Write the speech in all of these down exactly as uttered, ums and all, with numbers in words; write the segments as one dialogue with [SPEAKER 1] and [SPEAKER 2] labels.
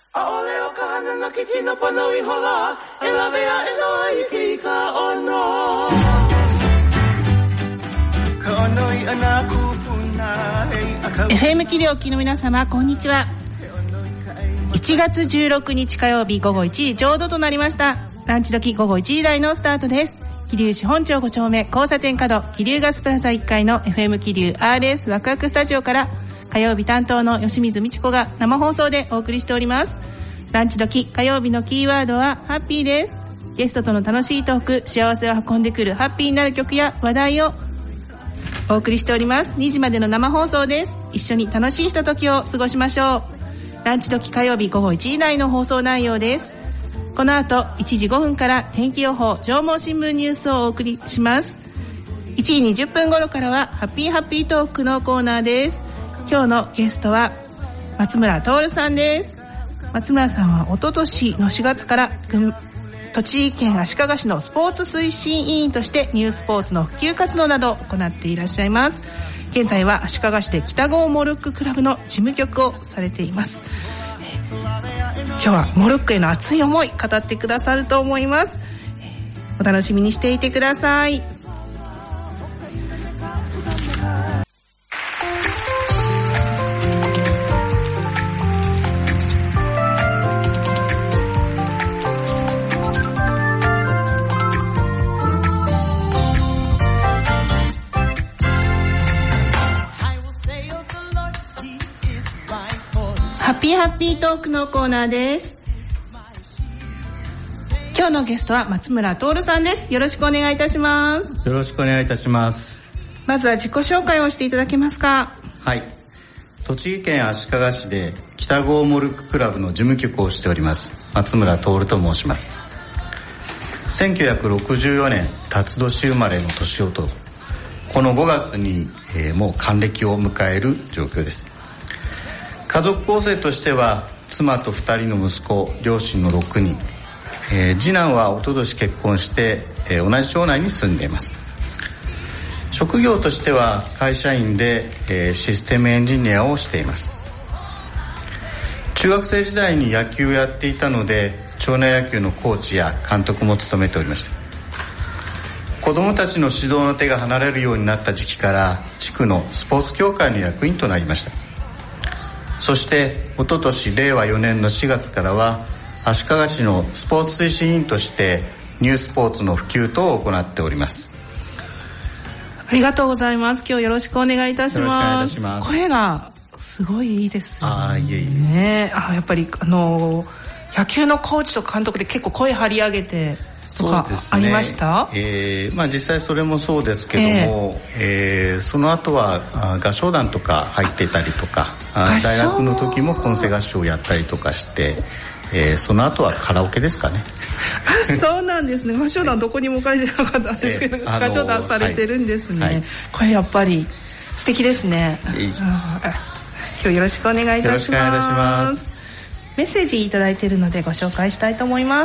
[SPEAKER 1] エフエム キリをお聞きの皆様、こんにちは。いちがつじゅうろくにち火曜日午後いちじちょうどとなりました。ランチ時午後いちじ台のスタートです。桐生市本町ごちょうめ交差点角桐生ガスプラザいっかいの エフエム 桐生 アールエス ワクワクスタジオから火曜日担当の吉水美智子が生放送でお送りしております。ランチ時火曜日のキーワードはハッピーです。ゲストとの楽しいトーク、幸せを運んでくるハッピーになる曲や話題をお送りしております。にじまでの生放送です。一緒に楽しいひとときを過ごしましょう。ランチ時火曜日午後いちじ台の放送内容です。この後いちじごふんから天気予報、上毛新聞ニュースをお送りします。いちじにじゅっぷん頃からはハッピーハッピートークのコーナーです。今日のゲストは松村徹さんです。松村さんはおととしのしがつから栃木県足利市のスポーツ推進委員としてニュースポーツの普及活動などを行っていらっしゃいます。現在は足利市で北郷モルッククラブの事務局をされています。今日はモルックへの熱い思い語ってくださると思います。お楽しみにしていてください。ハッピーハッピートークのコーナーです。今日のゲストは松村徹さんです。よろしくお願いいたします。
[SPEAKER 2] よろしくお願いいたします。
[SPEAKER 1] まずは自己紹介をしていただけますか。
[SPEAKER 2] はい、栃木県足利市で北郷モルッククラブの事務局をしております松村徹と申します。せんきゅうひゃくろくじゅうよねん辰年生まれの年男、このごがつに、えー、もう還暦を迎える状況です。家族構成としては妻とふたりの息子、両親のろくにん、えー、次男はおととし結婚して、えー、同じ町内に住んでいます。職業としては会社員で、えー、システムエンジニアをしています。中学生時代に野球をやっていたので町内野球のコーチや監督も務めておりました。子どもたちの指導の手が離れるようになった時期から地区のスポーツ協会の役員となりました。そしておととしれいわよねんのしがつからは足利市のスポーツ推進委員としてニュースポーツの普及等を行っております。
[SPEAKER 1] ありがとうございます。今日よろしくお願いいたします。
[SPEAKER 2] よろしくお願いいたします。
[SPEAKER 1] 声がすごいいいですよね。
[SPEAKER 2] あ、いえいえ、
[SPEAKER 1] ね、あ、やっぱりあの野球のコーチと監督で結構声張り上げてとかありました？
[SPEAKER 2] そうですね、えーまあ、実際それもそうですけども、えーえー、その後は合唱団とか入っていたりとか、大学の時も混声合唱をやったりとかして、えー、その後はカラオケですかね。
[SPEAKER 1] そうなんですね。合唱団どこにも書いてなかったんですけど、えー、合唱団されてるんですね、はいはい、これやっぱり素敵ですね、えー、今日よろしくお願いいたします。よろしくお願いいたします。メッセージいただいているのでご紹介したいと思います。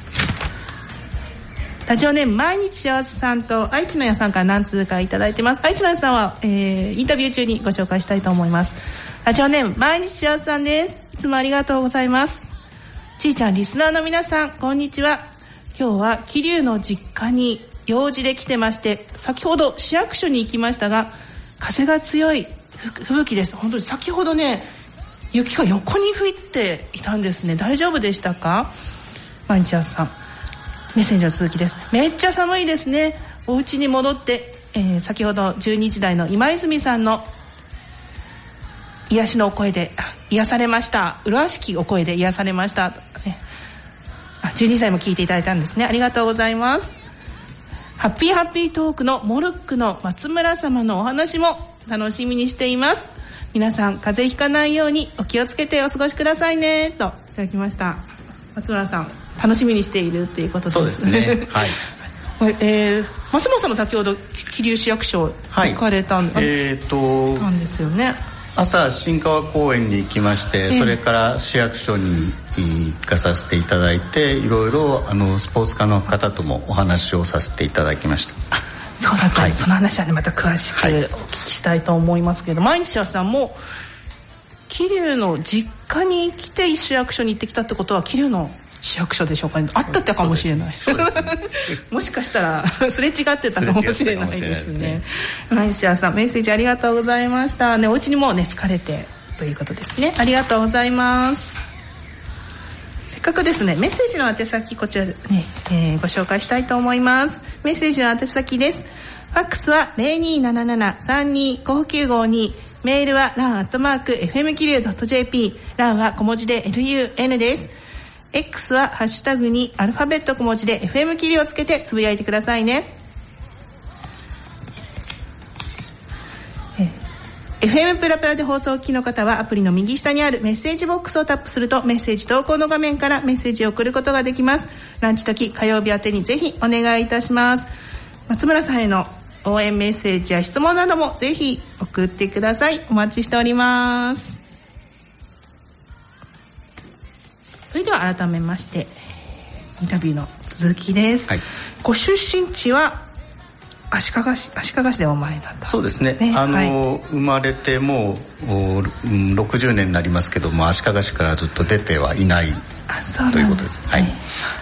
[SPEAKER 1] ラジオネーム毎日幸せさんと愛知の屋さんから何通かいただいてます。愛知の屋さんは、えー、インタビュー中にご紹介したいと思います。ラジオネーム毎日幸せさんです。いつもありがとうございます。ちーちゃんリスナーの皆さんこんにちは。今日は桐生の実家に用事で来てまして、先ほど市役所に行きましたが風が強い吹雪です。本当に先ほどね雪が横に吹いていたんですね。大丈夫でしたか？毎日幸せさん、メッセージの続きです。めっちゃ寒いですね。お家に戻って、えー、先ほどじゅうにじ台の今泉さんの癒しのお声で癒されました。麗しきお声で癒されました、ね、あじゅうにじ台も聞いていただいたんですね。ありがとうございます。ハッピーハッピートークのモルックの松村様のお話も楽しみにしています。皆さん風邪ひかないようにお気をつけてお過ごしくださいねといただきました。松村さん楽しみにしているっていうことです。
[SPEAKER 2] そうですね。はい。
[SPEAKER 1] えー、松本さんも先ほど桐生市役所行かれたん、はい、えー、となんですよね。
[SPEAKER 2] 朝新川公園に行きまして、えー、それから市役所に行かさせていただいて、いろいろあのスポーツ課の方ともお話をさせていただきました。
[SPEAKER 1] あ、そうだった、はい、その話はねまた詳しくお聞きしたいと思いますけど、はい、毎日さんも桐生の実家に来て市役所に行ってきたってことは桐生の市役所でしょうかね。あったってかもしれない。
[SPEAKER 2] そうですね。
[SPEAKER 1] もしかしたらすれ違ってたかもしれないですね。マイシアさん、メッセージありがとうございましたね。お家にもうね疲れてということですね。ありがとうございます。せっかくですね、メッセージの宛先こちらでね、えー、ご紹介したいと思います。メッセージの宛先です。ファックスは ゼロにーななななさんにーごきゅうごに、メールは ラン アットマーク エフエム キリュー ドット ジェーピー、ラン は小文字で エルユーエヌ です。X はハッシュタグにアルファベット小文字で エフエム キリューをつけてつぶやいてくださいね。エフエム プラプラで放送を聞きの方はアプリの右下にあるメッセージボックスをタップするとメッセージ投稿の画面からメッセージを送ることができます。ランチ時火曜日宛てにぜひお願いいたします。松村さんへの応援メッセージや質問などもぜひ送ってください。お待ちしております。それでは改めましてインタビューの続きです、はい、ご出身地は足利市、足利市でお生まれになった。
[SPEAKER 2] そうですね、ね、あの、はい、生まれてもうろくじゅうねんになりますけども、足利市からずっと出てはいないということです。はい、ね、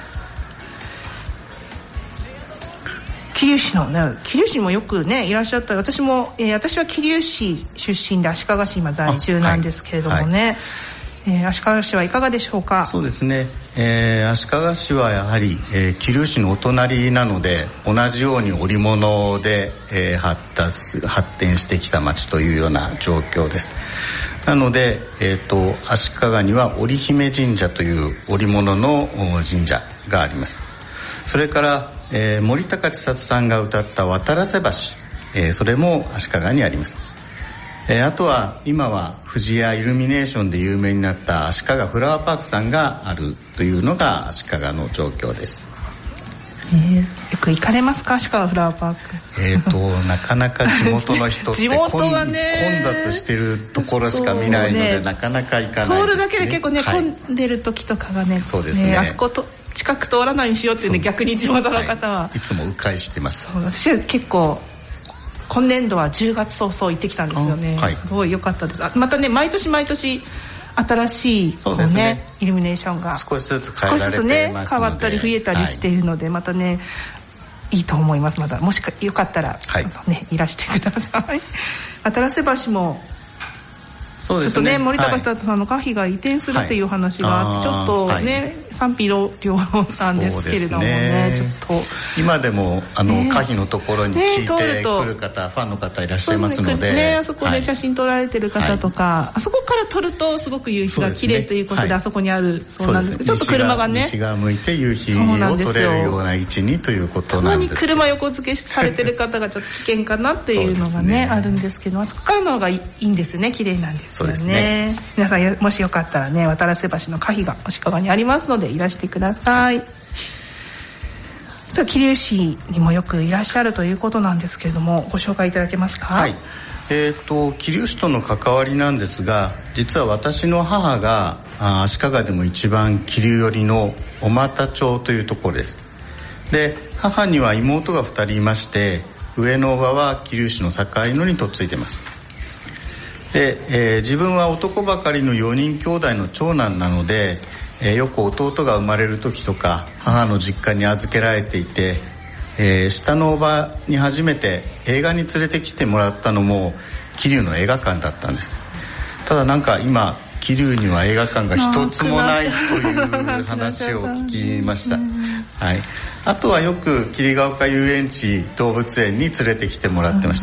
[SPEAKER 2] 桐生市のね、桐生市にもよくねいらっしゃった。私も、えー、私は桐生市出身で足利市今在住なんですけれどもね、はいはい、えー、足利市はいかがでしょうか。 そうですね、えー、足利市はやはり、えー、桐生市のお隣なので、同じように織物で、えー、発達発展してきた町というような状況です。なので、えー、と足利には織姫神社という織物の神社があります。それから、えー、森高千里さんが歌った渡良瀬橋、えー、それも足利にあります。えー、あとは今は藤屋イルミネーションで有名になった足利フラワーパークさんがあるというのが足利の状況です。
[SPEAKER 1] えー、よく行かれますか、足利フラワーパーク。
[SPEAKER 2] えーとなかなか地元の人って
[SPEAKER 1] 地元はね
[SPEAKER 2] 混雑してるところしか見ないので、ね、なかなか行かないですね。
[SPEAKER 1] 通るだけで結構ね、はい、混んでる時とかがね、
[SPEAKER 2] そうですね、
[SPEAKER 1] ね、あそこと近く通らないようにしようっていうね、逆に地元の方は、
[SPEAKER 2] はい、いつも迂回してます。
[SPEAKER 1] そう、私は結構今年度はじゅうがつ早々行ってきたんですよね、はい、すごい良かったです。あ、またね、毎年毎年新しいこう、ね、ね、イルミネーションが
[SPEAKER 2] 少しずつ変えられてますので、少しずつね
[SPEAKER 1] 変わったり増えたりしているので、はい、またねいいと思います。まだもしかよかったら、はい、ね、いらしてください。渡良瀬橋もそうですね、ちょっとね、森高千里さんの歌碑が移転するっていう話があって、はい、ちょっとね、はい、賛否両論なんですけれども ね, ねちょっと
[SPEAKER 2] 今でもあの、ね、歌碑のところに聞いてくる方、ね、ファンの方いらっしゃいますので、
[SPEAKER 1] ね、あそこで写真撮られてる方とか、はい、あそこから撮るとすごく夕日が綺麗ということ で, で、ね、はい、あそこにあるそうなんですけど、ちょっと車がね
[SPEAKER 2] 西側向いて夕日を撮れるような位置にということなんです。
[SPEAKER 1] たまに車横付けされてる方がちょっと危険かなっていうのが ね, ねあるんですけど、あそこからの方がいいんですよね、綺麗なんですよ ね, そうですね。皆さんもしよかったらね、渡良瀬橋の歌碑が足利にありますのでいらしてください。そう、桐生市にもよくいらっしゃるということなんですけれども、ご紹介いただけますか。
[SPEAKER 2] はい、えーと、桐生市との関わりなんですが、実は私の母が足利でも一番桐生寄りの小俣町というところです。で、母には妹がふたりいまして、上の叔母は桐生市の境野に嫁いでます。で、えー、自分は男ばかりのよにん兄弟の長男なので、えー、よく弟が生まれる時とか母の実家に預けられていて、えー、下のおばに初めて映画に連れてきてもらったのも桐生の映画館だったんです。ただなんか今桐生には映画館が一つもないという話を聞きました。はい、あとはよく桐ヶ丘遊園地動物園に連れてきてもらってました。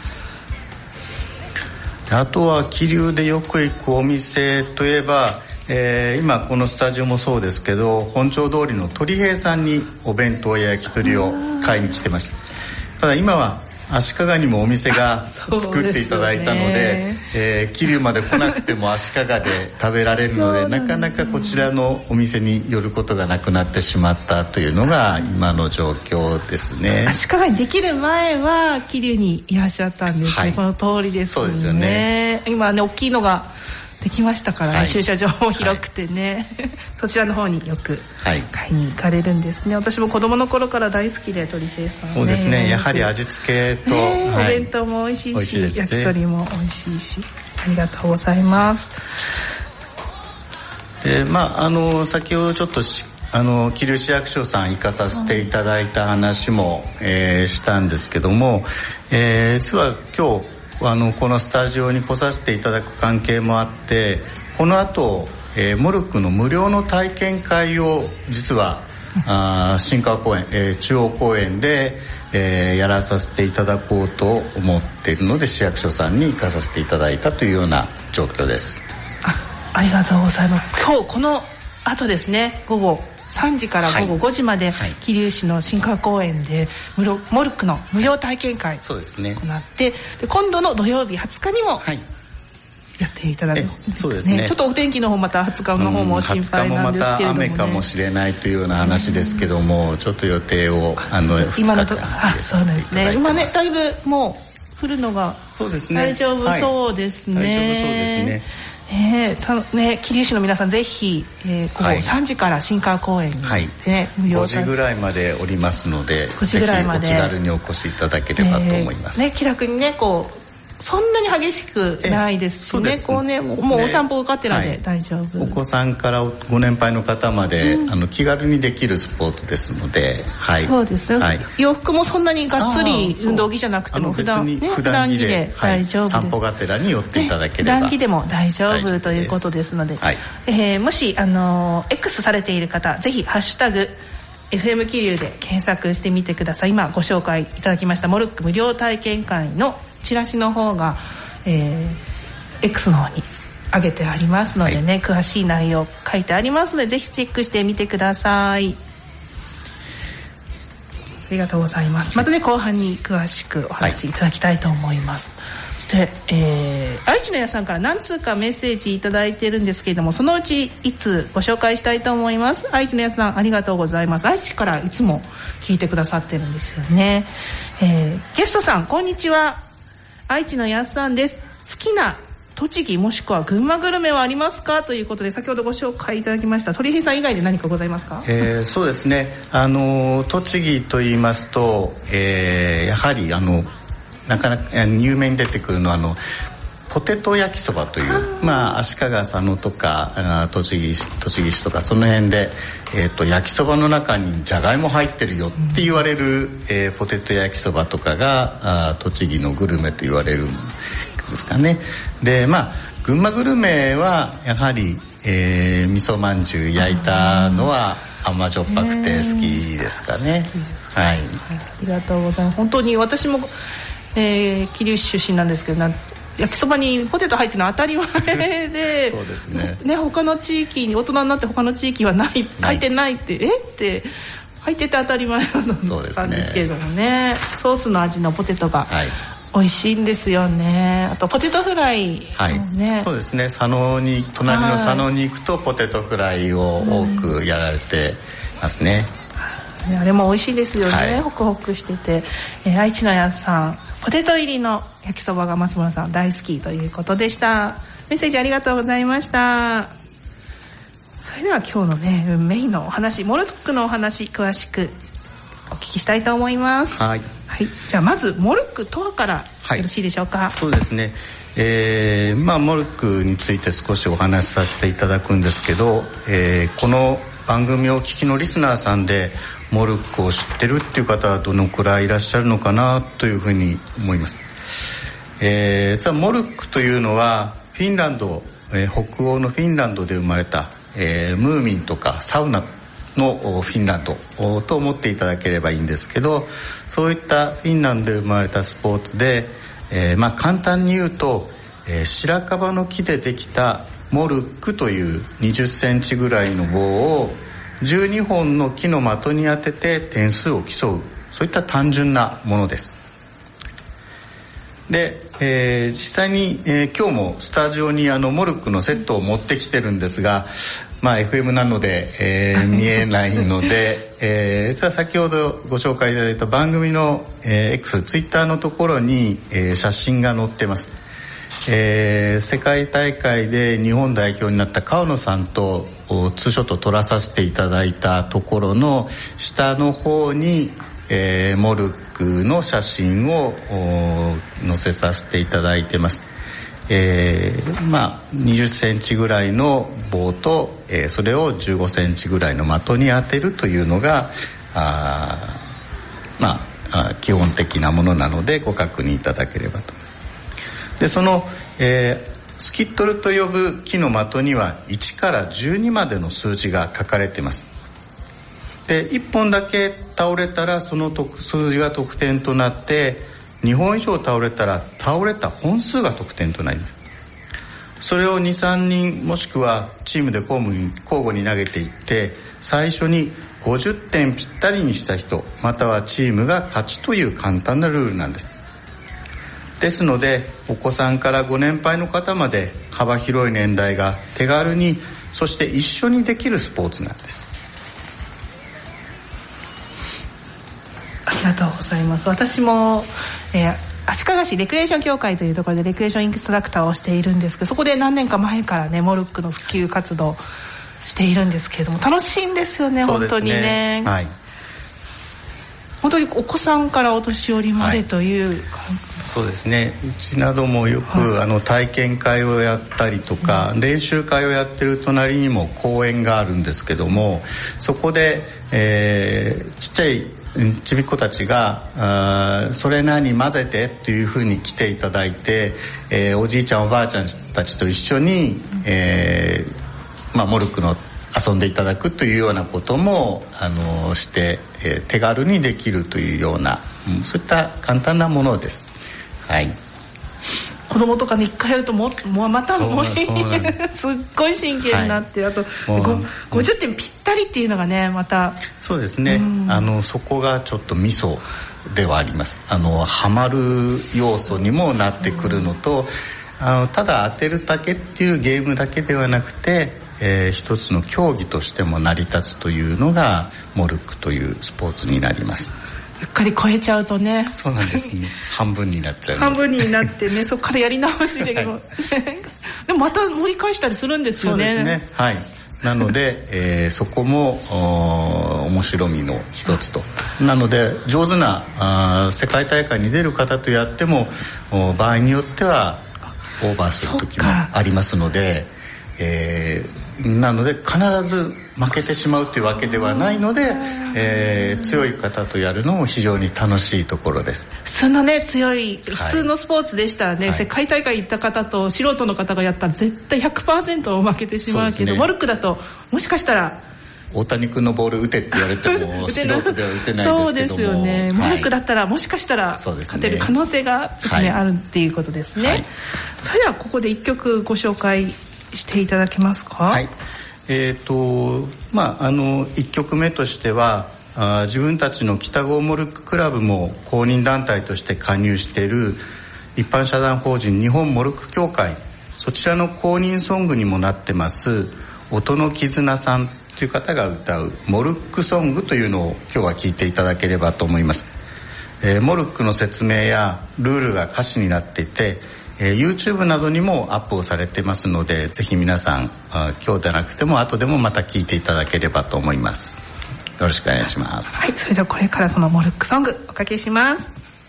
[SPEAKER 2] あとは桐生でよく行くお店といえば、えー、今このスタジオもそうですけど、本町通りの鳥平さんにお弁当や焼き鳥を買いに来てました。ただ今は足利にもお店が作っていただいたので、えー、桐生まで来なくても足利で食べられるのでなかなかこちらのお店に寄ることがなくなってしまったというのが今の状況ですね。
[SPEAKER 1] 足利にできる前は桐生にいらっしゃったんですね、はい、この通りですね。
[SPEAKER 2] そうですよね。
[SPEAKER 1] 今ね、大きいのができましたからね、
[SPEAKER 2] はい、
[SPEAKER 1] 駐車場も広くてね、はい、そちらの方によく買いに行かれるんですね。私も子供の頃から大好きで、鳥平さんね。
[SPEAKER 2] そうですね、やはり味付けと、
[SPEAKER 1] ね、
[SPEAKER 2] はい、
[SPEAKER 1] お弁当も美味しいし、
[SPEAKER 2] 美味しいですね、
[SPEAKER 1] 焼き鳥も美味しいし、ありがとうございます。
[SPEAKER 2] で、まあ、あの先ほどちょっとしあの桐生市役所さん行かさせていただいた話も、えー、したんですけども、えー、実は今日あのこのスタジオに来させていただく関係もあって、この後、えー、モルックの無料の体験会を実はあ新川公園、えー、中央公園で、えー、やらさせていただこうと思っているので、市役所さんに行かさせていただいたというような状況です。
[SPEAKER 1] あ、ありがとうございます。今日この後ですね、午後さんじから午後ごじまで、はい、桐生市の新川公園で無料モルックの無料体験会を行って、で今度の土曜日はつかにもやっていただくんですね。
[SPEAKER 2] そうですね、
[SPEAKER 1] ちょっとお天気の方またはつかの方も心配なんですけれども、ね、
[SPEAKER 2] はつかもまた雨かもしれないというような話ですけども、うん、ちょっと予定をあの
[SPEAKER 1] 今のとあそうですね、今ねだいぶもう降るのが大丈夫そうですね。
[SPEAKER 2] はい、大丈夫そうですね。
[SPEAKER 1] えーたね、桐生市の皆さんぜひ、えー、午後さんじから新川公園に、ね、はい、無料
[SPEAKER 2] ごじぐらいまでおりますので、
[SPEAKER 1] ごじぐらいまで
[SPEAKER 2] ぜひお気軽にお越しいただければと思います、
[SPEAKER 1] えーね、気楽にねこうそんなに激しくないですしね、こうね、もうお散歩がてらで大丈夫、
[SPEAKER 2] はい、お子さんからご年配の方まで、うん、あの気軽にできるスポーツですので、はい、
[SPEAKER 1] そうですね、はい、洋服もそんなにがっつり運動着じゃなくても普段、ね、普段着で大丈夫です、
[SPEAKER 2] はい、散歩がてらに寄っていただければ、
[SPEAKER 1] ね、普段着でも大丈夫ということですので、はい、えー、もしあのー、X されている方ぜひハッシュタグエフエム 桐生で検索してみてください。今ご紹介いただきましたモルック無料体験会のチラシの方がえー、X の方に上げてありますのでね、はい、詳しい内容書いてありますのでぜひチェックしてみてください。ありがとうございます。またね後半に詳しくお話しいただきたいと思います、はい、そして、えー、愛知の屋さんから何通かメッセージいただいてるんですけれども、そのうちいつご紹介したいと思います。愛知の屋さんありがとうございます。愛知からいつも聞いてくださってるんですよね、えー、ゲストさんこんにちは、愛知のやっさんです。好きな栃木もしくは群馬グルメはありますかということで、先ほどご紹介いただきました鳥平さん以外で何かございますか？
[SPEAKER 2] えー、そうですね、あの栃木と言いますと、えー、やはりあのなかなか有名に出てくるのはあのポテト焼きそばという、まあ足利佐野とか栃木市栃木市とかその辺で、えー、と焼きそばの中にじゃがいも入ってるよって言われる、うん、えー、ポテト焼きそばとかがあ栃木のグルメと言われるんですかね。でまあ群馬グルメはやはり、えー、味噌まんじゅう焼いたのは甘じょっぱくて好きですかね、はい、はい、
[SPEAKER 1] ありがとうございます。本当に私も、えー、桐生市出身なんですけどな焼きそばにポテト入ってるのは当たり前で
[SPEAKER 2] そうですね、
[SPEAKER 1] ね、他の地域に大人になって他の地域はない入ってないってえって入ってて当たり前なんですけれども ね, ねソースの味のポテトが、はい、美味しいんですよね。あとポテトフライもね、
[SPEAKER 2] はい、そうですね、佐野に隣の佐野に行くとポテトフライを多くやられてますね、
[SPEAKER 1] うん、あれも美味しいですよね、はい、ホクホクしてて、えー、愛知のやさんポテト入りの焼きそばが松村さん大好きということでした。メッセージありがとうございました。それでは今日のねメインのお話モルックのお話詳しくお聞きしたいと思います。
[SPEAKER 2] はい、
[SPEAKER 1] はい、じゃあまずモルックとはからよろしいでしょうか？はい、
[SPEAKER 2] そうですね、えーまあ、モルックについて少しお話しさせていただくんですけど、えー、この番組をお聞きのリスナーさんでモルックを知ってるっていう方はどのくらいいらっしゃるのかなというふうに思います。えー、実はモルックというのはフィンランド、えー、北欧のフィンランドで生まれた、えー、ムーミンとかサウナのフィンランドと思っていただければいいんですけど、そういったフィンランドで生まれたスポーツで、えー、まあ簡単に言うと、えー、白樺の木でできたモルックというにじゅっセンチぐらいの棒をじゅうにほんの木の的に当てて点数を競う、そういった単純なものです。で、えー、実際に、えー、今日もスタジオにあのモルックのセットを持ってきてるんですが、まあ エフエム なので、えー、見えないので、えー、実は先ほどご紹介いただいた番組の、えー、X、ツイッターのところに、えー、写真が載ってます。 えー、世界大会で日本代表になった川野さんとツーショットを撮らさせていただいたところの下の方に、えー、モルックの写真を載せさせていただいてます。えー、まあにじゅっセンチぐらいの棒と、えー、それをじゅうごセンチぐらいの的に当てるというのがあまあ基本的なものなのでご確認いただければと。でその、えー、スキットルと呼ぶ木の的にはいちからじゅうにまでの数字が書かれています。でいっぽんだけ倒れたらその数字が得点となって、にほん以上倒れたら倒れた本数が得点となります。それを にさんにんもしくはチームで交互に、交互に投げていって、最初にごじゅってんぴったりにした人またはチームが勝ちという簡単なルールなんです。ですのでお子さんからご年配の方まで幅広い年代が手軽にそして一緒にできるスポーツなんです。
[SPEAKER 1] ありがとうございます。私も、えー、足利市レクリエーション協会というところでレクリエーションインストラクターをしているんですけど、そこで何年か前からねモルックの普及活動しているんですけれども、楽しいんですよね。本当にね、はい、本当にお子さんからお年寄りまでという、はい、
[SPEAKER 2] そうですね。うちなどもよく、はい、あの体験会をやったりとか、うん、練習会をやってる隣にも公園があるんですけども、そこで、えー、ちっちゃいちびっ子たちがあそれなに混ぜてっていう風に来ていただいて、えー、おじいちゃんおばあちゃんたちと一緒に、えーまあ、モルックの遊んでいただくというようなこともあのして、えー、手軽にできるというような、うん、そういった簡単なものです。はい。
[SPEAKER 1] 子供とかに一回やるとももうまたもうすっごい真剣になって、はい、あとごじゅってんぴったりっていうのがねまた
[SPEAKER 2] そうですね、うん、あのそこがちょっとミソではあります。あのハマる要素にもなってくるのと、うん、あのただ当てるだけっていうゲームだけではなくて、えー、一つの競技としても成り立つというのがモルックというスポーツになります。
[SPEAKER 1] うっかり超えちゃうとね。
[SPEAKER 2] そうなんですね。半分になっちゃう。
[SPEAKER 1] 半分になってね、そこからやり直しで、はい、でもまた盛り返したりするんですよね。
[SPEAKER 2] そうですね。はい。なので、えー、そこも面白みの一つと。なので上手なあ世界大会に出る方とやっても場合によってはオーバーする時もありますので、えー、なので必ず負けてしまうというわけではないので、えー、強い方とやるのも非常に楽しいところです。
[SPEAKER 1] 普通のね強い普通のスポーツでしたらね、はい、世界大会行った方と素人の方がやったら絶対 ひゃくパーセント 負けてしまうけど、ね、モルックだともしかしたら
[SPEAKER 2] 大谷君のボール打てって言われても素人では打てないですけども
[SPEAKER 1] そうですよね、はい、モルックだったらもしかしたら勝てる可能性がちょっとね、はい、あるっていうことですね、はい、それではここでいっきょくご紹介していただけますか。
[SPEAKER 2] はい、えーとまあ、あのいっきょくめとしてはあ自分たちの北郷モルッククラブも公認団体として加入している一般社団法人日本モルック協会、そちらの公認ソングにもなってます音の絆さんという方が歌うモルックソングというのを今日は聴いていただければと思います。えー、モルックの説明やルールが歌詞になっていて、えー、YouTube などにもアップをされてますので、ぜひ皆さんあ今日でなくても後でもまた聴いていただければと思います。よろしくお願いします。
[SPEAKER 1] はい、それではこれからそのモルックソングおかけします。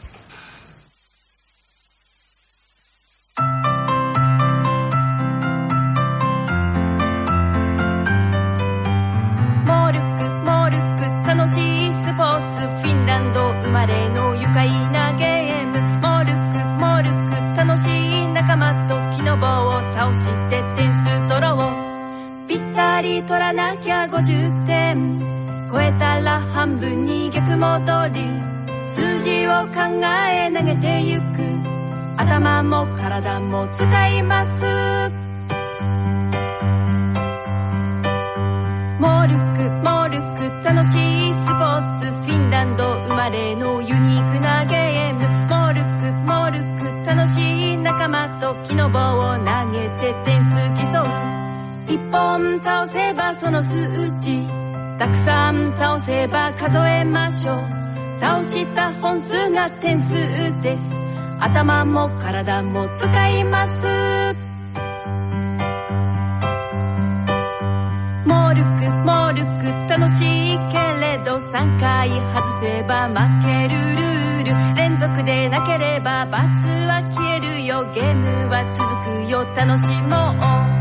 [SPEAKER 3] モルックモルック楽しいスポーツ、フィンランド生まれの愉快なゲーム。モルックモルック楽しい仲間と木の棒を倒して点数取ろう。ぴったり取らなきゃごじゅってん、超えたら半分に逆戻り、数字を考え投げてゆく。頭も体も使います。モルックモルック楽しいスポーツ、フィンランド生まれのユニークなゲーム。モルックモルック楽しい仲間と木の棒を投げて点数競う。一本倒せばその数値、たくさん倒せば数えましょう。倒した本数が点数です。 頭も体も使います。モルックモルック楽しいけれどさんかい外せば負けるルール、連続でなければ罰は消えるよ、ゲームは続くよ、楽しもう。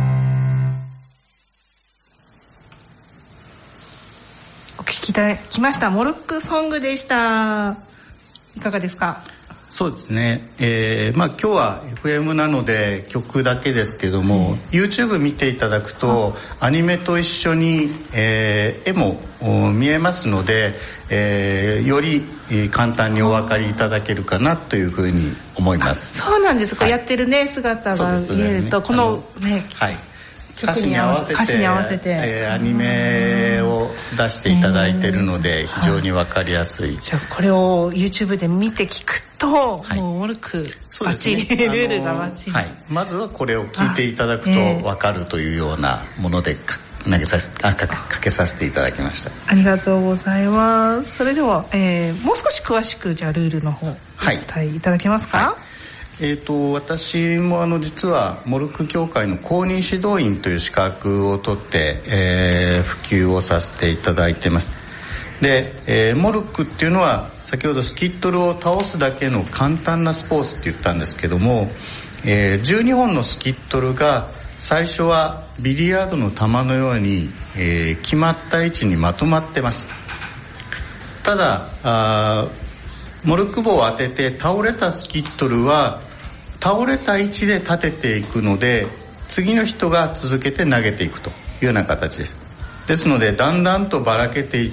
[SPEAKER 1] お聞きいただきましたモルックソングでした。いかがですか？
[SPEAKER 2] そうですね、えーまあ、今日は エフエム なので曲だけですけども、うん、YouTube 見ていただくとアニメと一緒に、えー、絵も見えますので、えー、より簡単にお分かりいただけるかなというふうに思います。
[SPEAKER 1] そうなんです、はい、こうやってるね姿が見えると、ね、このね、
[SPEAKER 2] はい、歌詞に合わせて、歌詞に合わせて、えー、アニメを出していただいているので非常に分かりやすい、はい、
[SPEAKER 1] じゃあこれを YouTube で見て聞くと、はい、もうモルックバッチリ、ね、ルールがバッチリ、
[SPEAKER 2] はい、まずはこれを聞いていただくと分かるというようなもので投げさせあかかけさせていただきました。
[SPEAKER 1] ありがとうございます。それでは、えー、もう少し詳しくじゃあルールの方お伝えいただけますか？はいはい、
[SPEAKER 2] えー、と私もあの実はモルック協会の公認指導員という資格を取って、えー、普及をさせていただいてます。で、えー、モルックっていうのは先ほどスキットルを倒すだけの簡単なスポーツって言ったんですけども、えー、じゅうにほんのスキットルが最初はビリヤードの球のように、えー、決まった位置にまとまってます。ただあモルック棒を当てて倒れたスキットルは倒れた位置で立てていくので次の人が続けて投げていくというような形です。ですのでだんだんとばらけていって、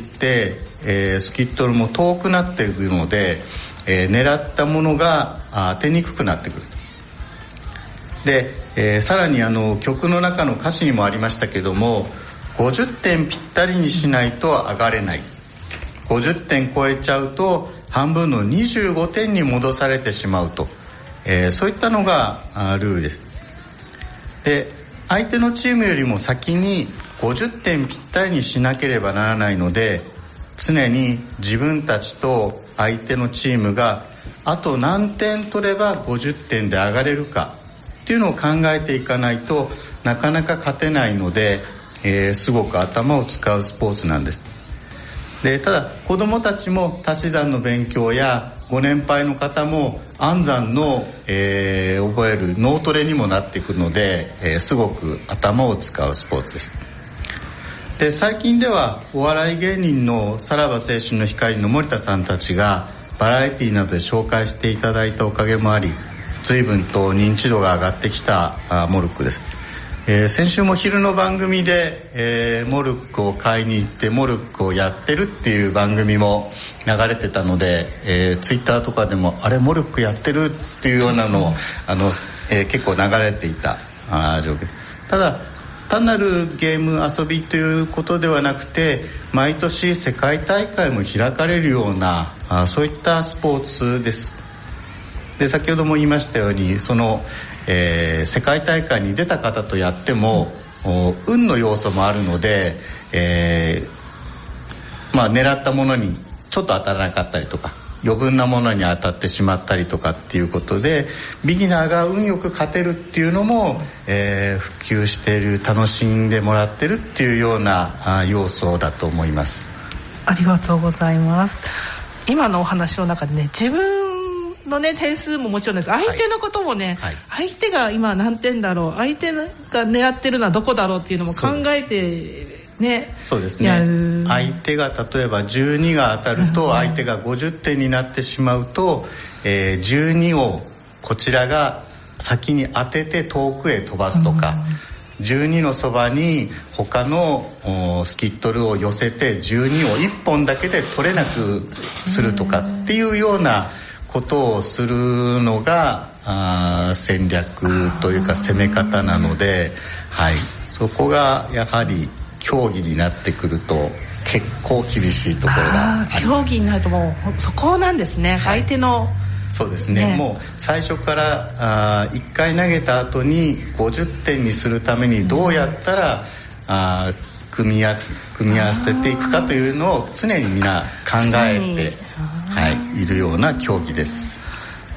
[SPEAKER 2] えー、スキットルも遠くなっていくので、えー、狙ったものが当てにくくなってくると。で、えー、さらにあの曲の中の歌詞にもありましたけどもごじゅってんぴったりにしないと上がれない、ごじゅってん超えちゃうと半分のにじゅうごてんに戻されてしまうと、えー、そういったのがルールです。で、相手のチームよりも先にごじゅってんぴったりにしなければならないので常に自分たちと相手のチームがあと何点取ればごじゅってんで上がれるかっていうのを考えていかないとなかなか勝てないので、えー、すごく頭を使うスポーツなんです。で、ただ子どもたちも足し算の勉強やご年配の方も暗算の、えー、覚える脳トレにもなっていくので、えー、すごく頭を使うスポーツです。で、最近ではお笑い芸人のさらば青春の光の森田さんたちがバラエティなどで紹介していただいたおかげもあり随分と認知度が上がってきたあモルックです。えー、先週も昼の番組で、えー、モルックを買いに行ってモルックをやってるっていう番組も流れてたので、えー、ツイッターとかでもあれモルックやってるっていうようなのをあの、えー、結構流れていたあ状況。ただ単なるゲーム遊びということではなくて毎年世界大会も開かれるようなあそういったスポーツです。で、先ほども言いましたようにその、えー、世界大会に出た方とやっても運の要素もあるので、えーまあ、狙ったものにちょっと当たらなかったりとか余分なものに当たってしまったりとかっていうことでビギナーが運よく勝てるっていうのも、えー、普及している楽しんでもらってるっていうようなあ要素だと思います。
[SPEAKER 1] ありがとうございます。今のお話の中でね自分のね点数ももちろんです。相手のこともね、はいはい、相手が今何点だろう相手が狙ってるのはどこだろうっていうのも考えてね、
[SPEAKER 2] そうですね。相手が例えばじゅうにが当たると相手がごじゅってんになってしまうと、えー、じゅうにをこちらが先に当てて遠くへ飛ばすとか、じゅうにのそばに他のスキットルを寄せてじゅうにをいっぽんだけで取れなくするとかっていうようなことをするのがあ戦略というか攻め方なので、はい、そこがやはり競技になってくると結構厳しいところがあります。
[SPEAKER 1] 競技になるともうそこなんですね、はい、相手の
[SPEAKER 2] そうですね、ね、もう最初からあいっかい投げた後にごじゅってんにするためにどうやったらあ組み合わせ、組み合わせていくかというのを常にみんな考えて、はい、いるような競技です。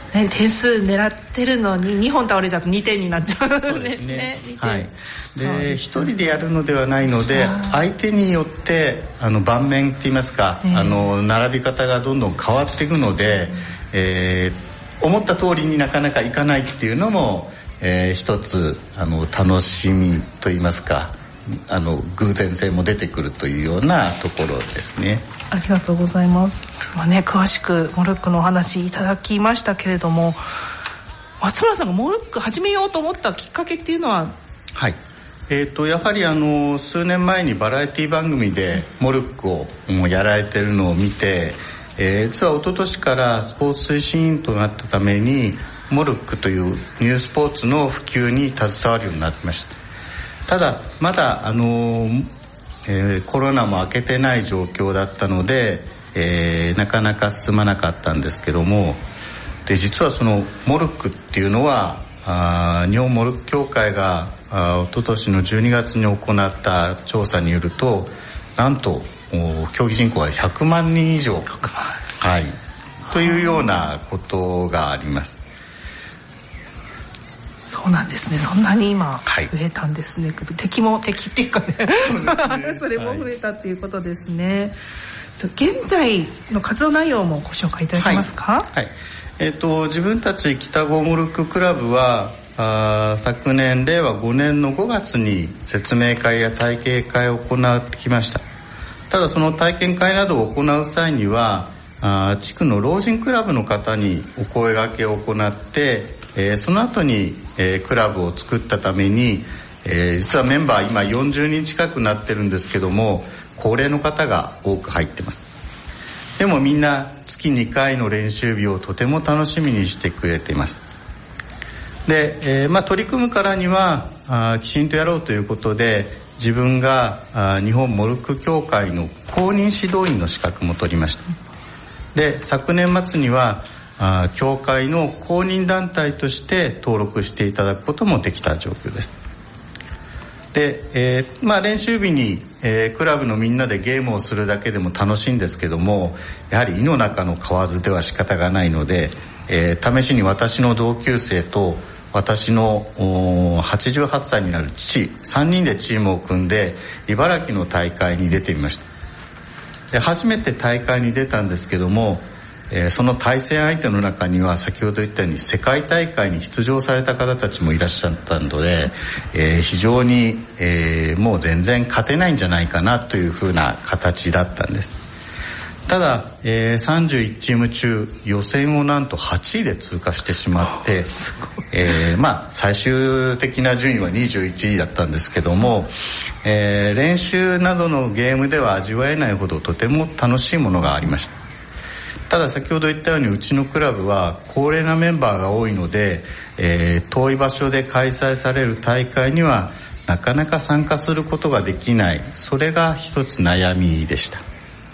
[SPEAKER 1] ね、点数狙ってるのににほん倒れちゃうとにてんになっちゃう。
[SPEAKER 2] そうですね。
[SPEAKER 1] ね
[SPEAKER 2] はい。で、一人でやるのではないので、相手によってあの盤面って言いますか、えー、あの並び方がどんどん変わっていくので、えー、思った通りになかなかいかないっていうのも、えー、一つあの楽しみと言いますか、あの偶然性も出てくるというようなところですね。
[SPEAKER 1] ありがとうございます。まあね、詳しくモルックのお話いただきましたけれども、松村さんがモルック始めようと思ったきっかけっていうのは？
[SPEAKER 2] はい、えー、とやはりあの数年前にバラエティ番組でモルックをやられてるのを見て、えー、実は一昨年からスポーツ推進員となったためにモルックというニュースポーツの普及に携わるようになってました。ただまだあの、えー、コロナも明けてない状況だったので、えー、なかなか進まなかったんですけども、で実はそのモルックっていうのはあ日本モルック協会があ一昨年のじゅうにがつに行った調査によると、なんと競技人口はひゃくまんにん以上、はい、というようなことがあります。
[SPEAKER 1] そうなんですね。そんなに今増えたんですね。はい、敵も敵っていうかね。そ, ねそれも増えたっていうことですね。はい、現在の活動内容もご紹介いただけますか？
[SPEAKER 2] はい。はい、えっ、ー、と自分たち北郷モルッククラブはあ昨年れいわごねんのごがつに説明会や体験会を行ってきました。ただその体験会などを行う際にはあ地区の老人クラブの方にお声掛けを行って、えー、その後に、えー、クラブを作ったために、えー、実はメンバー今よんじゅうにん近くなってるんですけども、高齢の方が多く入ってます。でもみんな月にかいの練習日をとても楽しみにしてくれています。で、えーまあ、取り組むからにはあきちんとやろうということで、自分があ日本モルック協会の公認指導員の資格も取りました。で、昨年末にはあ協会の公認団体として登録していただくこともできた状況です。で、えーまあ、練習日に、えー、クラブのみんなでゲームをするだけでも楽しいんですけども、やはり井の中の蛙では仕方がないので、えー、試しに私の同級生と私のはちじゅうはっさいになる父さんにんでチームを組んで茨城の大会に出てみました。で、初めて大会に出たんですけども、えー、その対戦相手の中には先ほど言ったように世界大会に出場された方たちもいらっしゃったので、えー、非常に、えー、もう全然勝てないんじゃないかなというふうな形だったんです。ただ、えー、さんじゅういちチーム中予選をなんとはちいで通過してしまって、えー、まあ最終的な順位はにじゅういちいだったんですけども、えー、練習などのゲームでは味わえないほどとても楽しいものがありました。ただ先ほど言ったようにうちのクラブは高齢なメンバーが多いので、えー、遠い場所で開催される大会にはなかなか参加することができない、それが一つ悩みでした。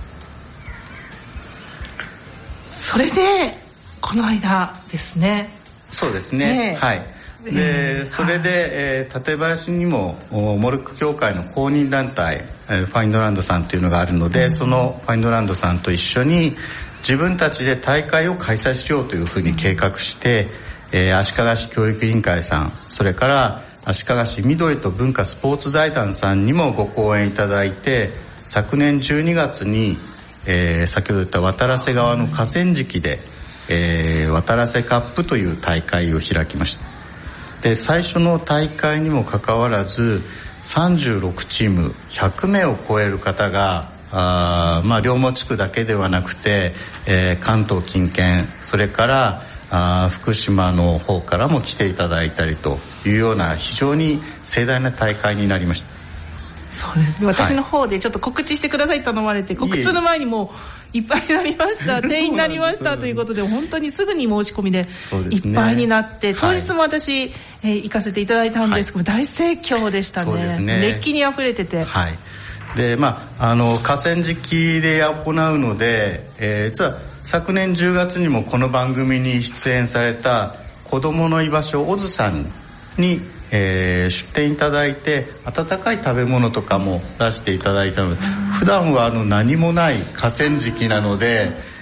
[SPEAKER 1] それでこの間ですね。
[SPEAKER 2] そうですね、ね、はい。でそれで、えー、館林にもモルック協会の公認団体、えー、ファインドランドさんというのがあるので、うん、そのファインドランドさんと一緒に自分たちで大会を開催しようというふうに計画して、えー、足利市教育委員会さん、それから足利市緑と文化スポーツ財団さんにもご講演いただいて、昨年じゅうにがつに、えー、先ほど言った渡良瀬川の河川敷で、えー、渡良瀬カップという大会を開きました。で、最初の大会にもかかわらずさんじゅうろくチームひゃくめいを超える方が、あまあ両毛地区だけではなくて、えー、関東近県、それからあ福島の方からも来ていただいたりというような非常に盛大な大会になりました。
[SPEAKER 1] そうですね、私の方でちょっと告知してくださいと頼まれて、はい、告知の前にもういっぱいになりました定員になりましたということで、本当にすぐに申し込みでいっぱいになって、ね、当日も私、はい、えー、行かせていただいたんですけど、はい、大盛況でした ね, そうですね、熱気にあふれてて、
[SPEAKER 2] はい。で、まあ、あの河川敷で行うので、えー、実は昨年じゅうがつにもこの番組に出演された子どもの居場所オズさんに、えー、出店いただいて、温かい食べ物とかも出していただいたので、普段はあの何もない河川敷なので、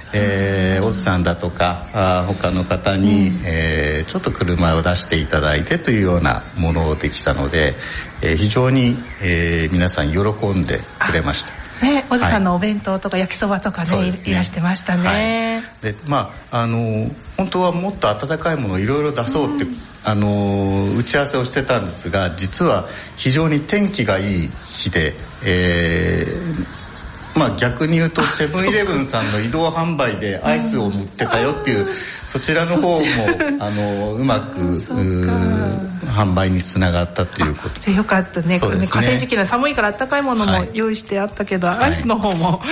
[SPEAKER 2] えー、オズさんだとかあ他の方に、うんえー、ちょっと車を出していただいてというようなものできたので、えー、非常に、えー、皆さん喜んでくれました。
[SPEAKER 1] ね、オズさんのお弁当とか焼きそばとか ね,、はい、ねいらしてましたね、
[SPEAKER 2] はい、でまああの本当はもっと温かいものをいろいろ出そうって、うん、あの打ち合わせをしてたんですが、実は非常に天気がいい日で、えー、まあ逆に言うとセブンイレブンさんの移動販売でアイスを売ってたよっていう、うん、そちらの方もあのうまく販売につながったということで
[SPEAKER 1] よかった ね, ね河川敷の寒いから温かいものも用意してあったけど、はい、アイスの方も、はい、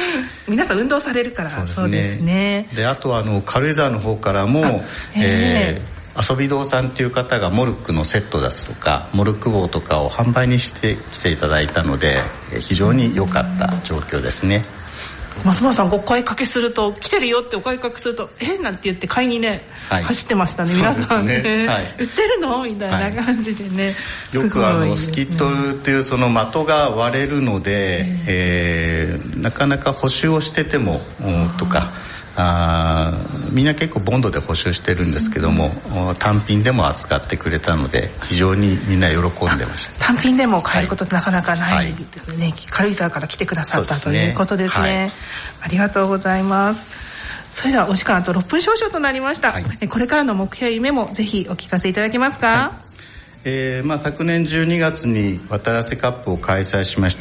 [SPEAKER 1] 皆さん運動されるからそうですね。
[SPEAKER 2] であとあの軽井沢の方からも、えー、遊び堂さんっていう方がモルックのセットですとかモルック棒とかを販売にしてきていただいたので、非常に良かった状況ですね。
[SPEAKER 1] 松村さんお声かけすると来てるよってお声かけするとえなんて言って買いにね、はい、走ってましたね皆さん ね, ね、はい、売ってるのみたいな感じでね、はい、
[SPEAKER 2] よくあのスキットルっていうその的が割れるので、えーえー、なかなか補修をしててもとかあみんな結構ボンドで補修してるんですけども、うん、単品でも扱ってくれたので非常にみんな喜んでました。
[SPEAKER 1] 単品でも買えることってなかなかないですね、はい、軽井沢から来てくださった、ね、ということですね、はい、ありがとうございます。それではお時間あとろっぷん少々となりました、はい、これからの目標夢もぜひお聞かせいただけますか。はい
[SPEAKER 2] えーまあ、昨年じゅうにがつに渡良瀬カップを開催しました。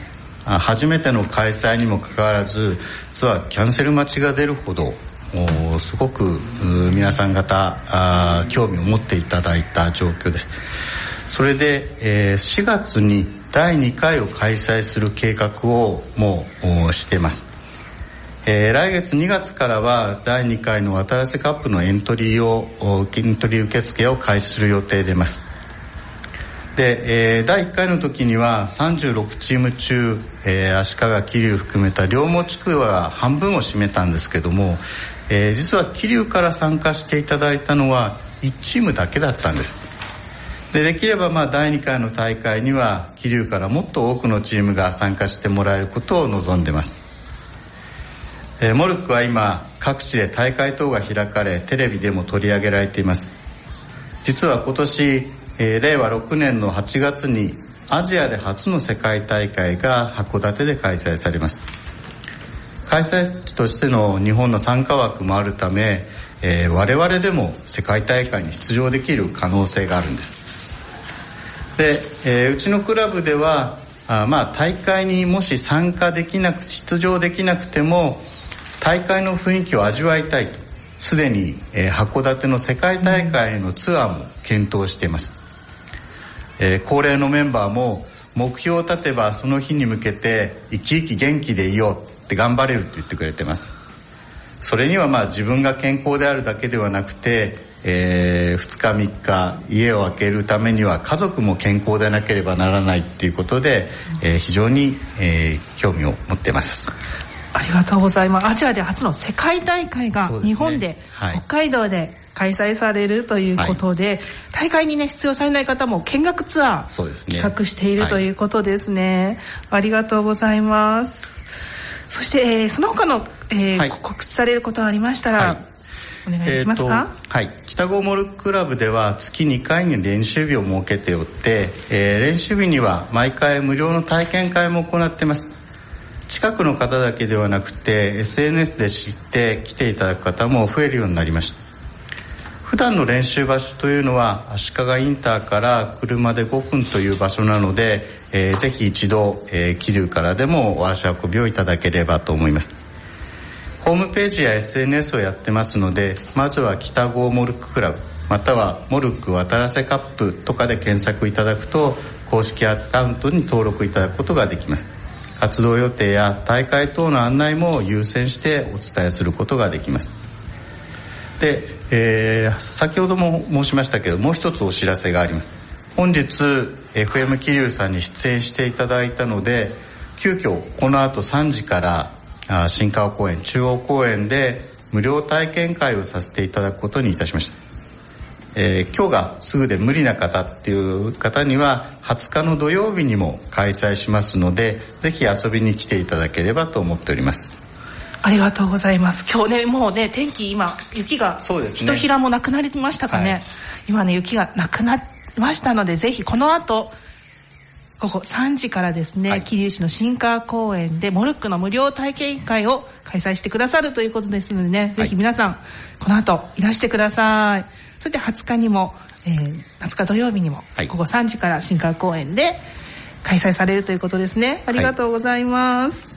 [SPEAKER 2] 初めての開催にもかかわらず実はキャンセル待ちが出るほどすごく皆さん方あ興味を持っていただいた状況です。それで、えー、しがつにだいにかいを開催する計画をもうしています。えー、来月にがつからはだいにかいの渡良瀬カップのエントリーをエントリー受付を開始する予定でいます。で、えー、だいいっかいの時にはさんじゅうろくチーム中、えー、足利桐生含めた両毛地区は半分を占めたんですけども、えー、実は桐生から参加していただいたのはいちチームだけだったんです。で、できればまあだいにかいの大会には桐生からもっと多くのチームが参加してもらえることを望んでいます。えー、モルックは今各地で大会等が開かれテレビでも取り上げられています。実は今年えー、れいわろくねんのはちがつにアジアで初の世界大会が函館で開催されます。開催地としての日本の参加枠もあるため、えー、我々でも世界大会に出場できる可能性があるんです。で、えー、うちのクラブではあまあ大会にもし参加できなく出場できなくても大会の雰囲気を味わいたいとすでに、えー、函館の世界大会へのツアーも検討しています。えー、高齢のメンバーも目標を立てばその日に向けて生き生き元気でいようって頑張れると言ってくれてます。それにはまあ自分が健康であるだけではなくて、えー、ふつかみっか家を空けるためには家族も健康でなければならないっていうことで、えー、非常に、えー、興味を持ってます。
[SPEAKER 1] ありがとうございます。アジアで初の世界大会が日本で、ねはい、北海道で開催されるということで、はい、大会にね出場されない方も見学ツアー企画しているということですね。はい、ありがとうございます。そして、えー、その他の、えーはい、告知されることがありましたら、はい、お願いできますか。
[SPEAKER 2] えー、はい、北郷モルッククラブでは月にかいに練習日を設けておって、えー、練習日には毎回無料の体験会も行っています。近くの方だけではなくて エスエヌエス で知って来ていただく方も増えるようになりました。普段の練習場所というのは足利インターから車でごふんという場所なので、えー、ぜひ一度、えー、桐生からでもお足運びをいただければと思います。ホームページや エスエヌエス をやってますので、まずは北郷モルッククラブまたはモルック渡良瀬カップとかで検索いただくと公式アカウントに登録いただくことができます。活動予定や大会等の案内も優先してお伝えすることができます。で、えー、先ほども申しましたけどもう一つお知らせがあります。本日 エフエム 桐生さんに出演していただいたので急遽この後さんじからあ新川公園中央公園で無料体験会をさせていただくことにいたしました。えー、今日がすぐで無理な方っていう方にははつかの土曜日にも開催しますのでぜひ遊びに来ていただければと思っております。
[SPEAKER 1] ありがとうございます。今日ね、もうね、天気今、雪が、ひとひらもなくなりましたかね。はい、今ね、雪がなくなりましたので、ぜひこの後、午後さんじからですね、はい、桐生市の新川公園でモルックの無料体験会を開催してくださるということですのでね、はい、ぜひ皆さん、この後いらしてください。そしてはつかにも、えー、はつか土曜日にも、はい、午後さんじから新川公園で開催されるということですね。ありがとうございます。はい。